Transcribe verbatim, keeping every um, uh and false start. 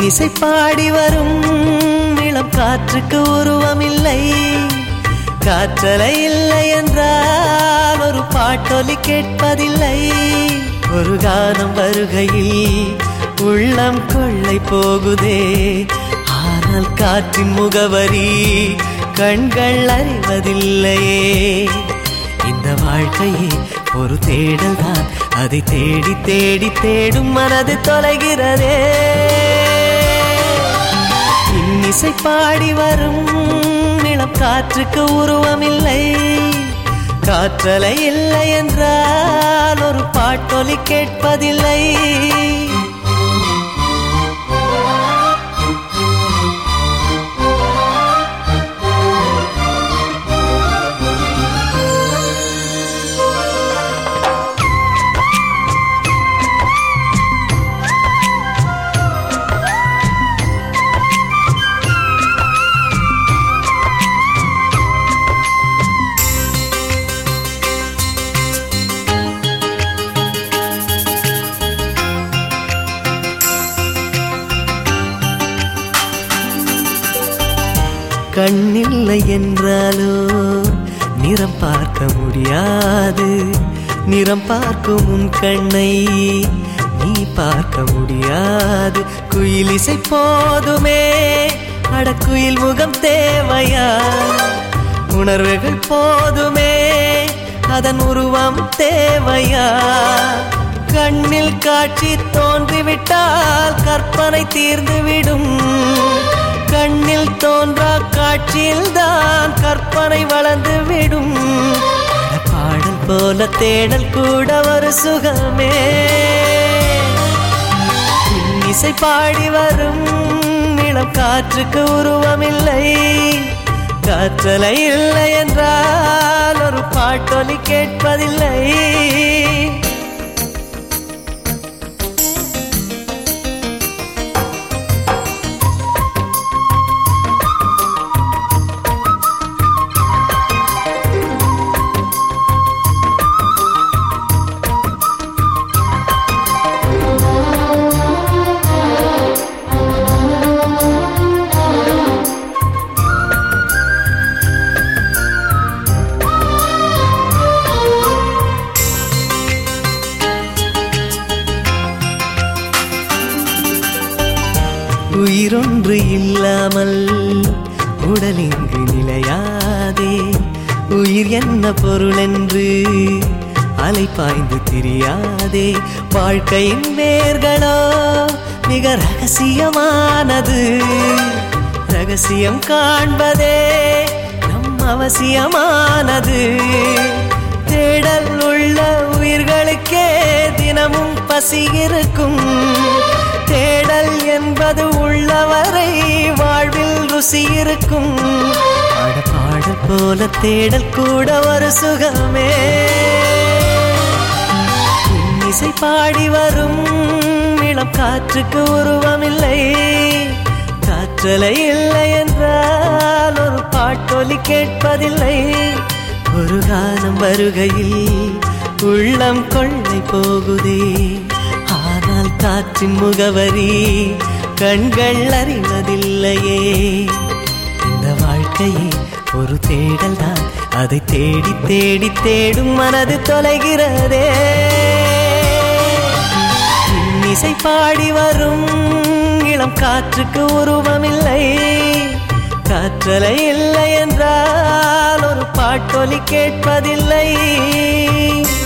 இன்னிசை பாடி வரும் இளம் காற்றுக்கு உருவமில்லை. காற்றலை இல்லை என்றால் ஒரு பாட்டொலி கேட்பதில்லை. ஒரு கானம் வருகையில் உள்ளம் கொள்ளை போகுதே, ஆனால் காற்றின் முகவரி கண்கள் அறிவதில்லையே. இந்த வாழ்க்கையே ஒரு தேடல் தான், அதை தேடி தேடி தேடும் மனது தொலைகிறதே. இன்னிசை பாடி வரும் இளம் காற்றுக்கு உருவமில்லை. காற்றலை இல்லை என்றால் ஒரு பாட்டொலி கேட்பதில்லை. கண்ணில்லை என்றாலோ நிறம் பார்க்க முடியாது. நிறம் பார்க்கும் உன் கண்ணை நீ பார்க்க முடியாது. குயில் இசை போதுமே, அடக்குயில் முகம் தேவையா? உணர்வுகள் போதுமே, அதன் உருவம் தேவையா? கண்ணில் காட்சி தோன்றிவிட்டால் கற்பனை தீர்ந்துவிடும். கண்ணில் தோன்றா காட்சியில் தான் கற்பனை வளர்ந்து விடும். பாடல் போல தேடல் கூட ஒரு சுகமே. இன்னிசை பாடி வரும் இளம் காற்றுக்கு உருவமில்லை. காற்றலை இல்லை என்றால் ஒரு பாட்டொலி கேட்பதில்லை. உயிரொன்று இல்லாமல் உடல் இங்கு நிலையாதே. உயிர் என்ன பொருள் என்று அலைப்பாய்ந்து தெரியாதே. வாழ்க்கையின் வேர்களோ மிக ரகசியமானது. ரகசியம் காண்பதே நம் அவசியமானது. தேடல் உள்ள உயிர்களுக்கே தினமும் பசி இருக்கும். தேடல் என்பது உள்ளவரை வாழ்வில் ருசி இருக்கும். பாடல் போல தேடல் கூட ஒரு சுகமே. இன்னிசை பாடி வரும் இளம் காற்றுக்கு உருவமில்லை. காற்றலை இல்லை என்றால் ஒரு பாட்டொலி கேட்பதில்லை. ஒரு கானம் வருகையில் உள்ளம் கொள்ளை போகுதே, ஆனால் காற்றின் முகவரி கண்கள் அறிவதில்லையே. இந்த வாழ்க்கையே ஒரு தேடல் தான், அதை தேடி தேடி தேடும் மனது தொலைகிறதே. இன்னிசை பாடி வரும் இளம் காற்றுக்கு உருவமில்லை. காற்றலை இல்லை என்றால் ஒரு பாட்டொலி கேட்பதில்லை.